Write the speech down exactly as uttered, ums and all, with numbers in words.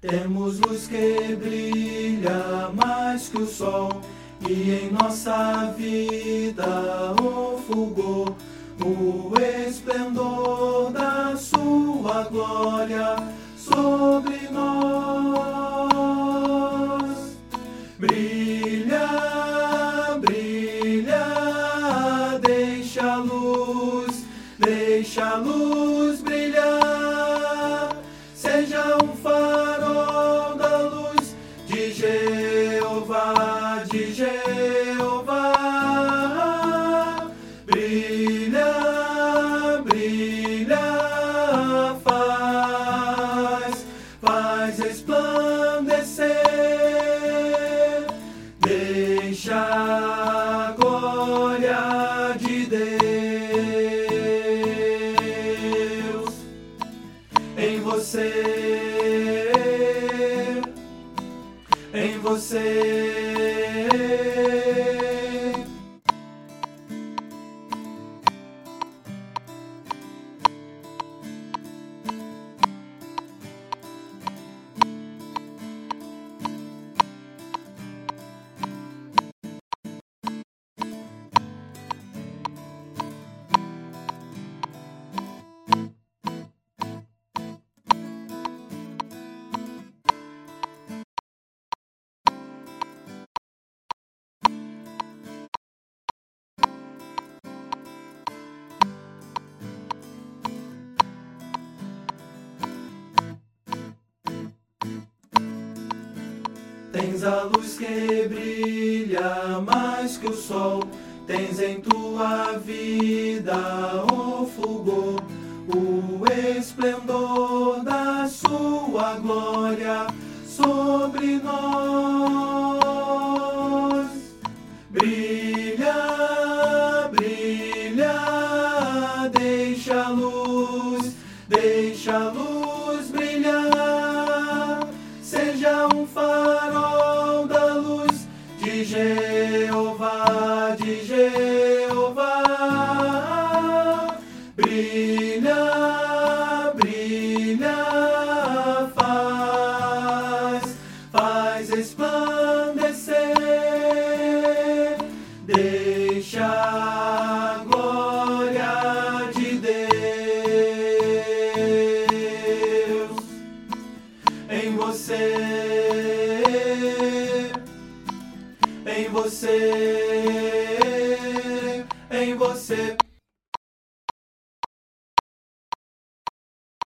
Temos luz que brilha mais que o sol, e em nossa vida o fulgor, o esplendor da sua glória sobre nós. Brilha, brilha, deixa a luz, deixa a luz brilhar, seja um farol da luz de Jeová, de Jeová. Brilha, brilha, faz, faz resplandecer, deixa a glória de Deus em você, em você. Tens a luz que brilha mais que o sol, tens em tua vida o fulgor, o esplendor da sua glória sobre nós. Brilha, brilha, deixa a luz, deixa a luz brilhar, seja um farol da luz de Jeová, de Jeová. Brilha, brilha, faz, faz resplandecer, deixa a glória de Deus em você, em você, em você.